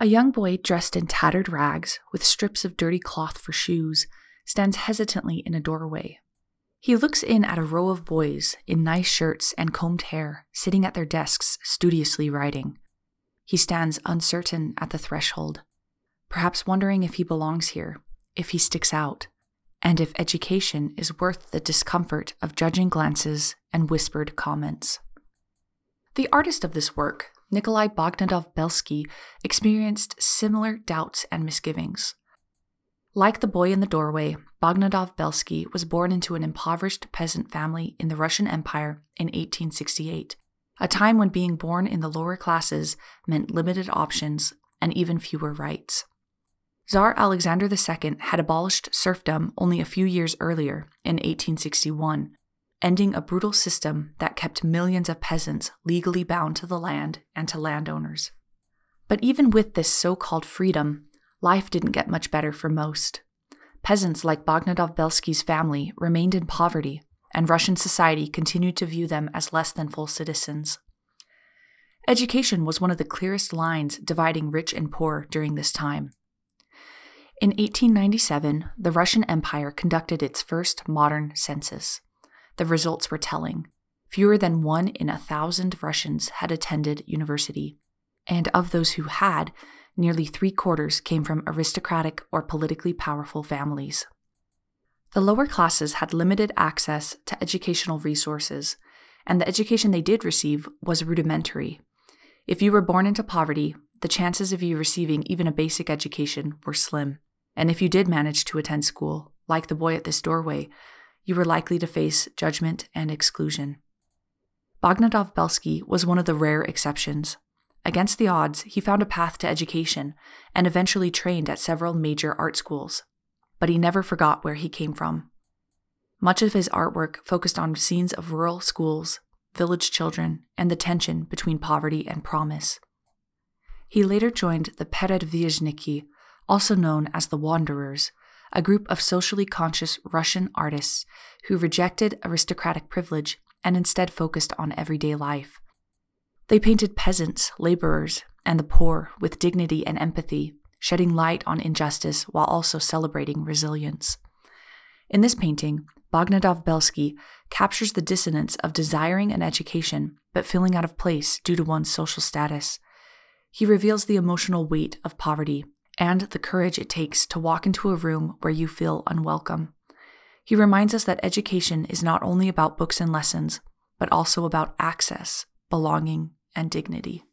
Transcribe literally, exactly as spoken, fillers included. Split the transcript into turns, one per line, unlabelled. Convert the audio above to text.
A young boy dressed in tattered rags, with strips of dirty cloth for shoes, stands hesitantly in a doorway. He looks in at a row of boys in nice shirts and combed hair, sitting at their desks, studiously writing. He stands uncertain at the threshold, perhaps wondering if he belongs here, if he sticks out, and if education is worth the discomfort of judging glances and whispered comments. The artist of this work, Nikolai Bogdanov-Belsky, experienced similar doubts and misgivings. Like the boy in the doorway, Bogdanov-Belsky was born into an impoverished peasant family in the Russian Empire in eighteen sixty-eight, a time when being born in the lower classes meant limited options and even fewer rights. Tsar Alexander the Second had abolished serfdom only a few years earlier, in eighteen sixty-one, ending a brutal system that kept millions of peasants legally bound to the land and to landowners. But even with this so-called freedom, life didn't get much better for most. Peasants like Bogdanov-Belsky's family remained in poverty, and Russian society continued to view them as less than full citizens. Education was one of the clearest lines dividing rich and poor during this time. In eighteen ninety-seven, the Russian Empire conducted its first modern census. The results were telling. Fewer than one in a thousand Russians had attended university, and of those who had, nearly three quarters came from aristocratic or politically powerful families. The lower classes had limited access to educational resources, and the education they did receive was rudimentary. If you were born into poverty, the chances of you receiving even a basic education were slim, and if you did manage to attend school, like the boy at this doorway, you were likely to face judgment and exclusion. Bogdanov-Belsky was one of the rare exceptions. Against the odds, he found a path to education and eventually trained at several major art schools, but he never forgot where he came from. Much of his artwork focused on scenes of rural schools, village children, and the tension between poverty and promise. He later joined the Peredvizhniki, also known as the Wanderers, a group of socially conscious Russian artists who rejected aristocratic privilege and instead focused on everyday life. They painted peasants, laborers, and the poor with dignity and empathy, shedding light on injustice while also celebrating resilience. In this painting, Bogdanov-Belsky captures the dissonance of desiring an education but feeling out of place due to one's social status. He reveals the emotional weight of poverty and the courage it takes to walk into a room where you feel unwelcome. He reminds us that education is not only about books and lessons, but also about access, belonging, and dignity.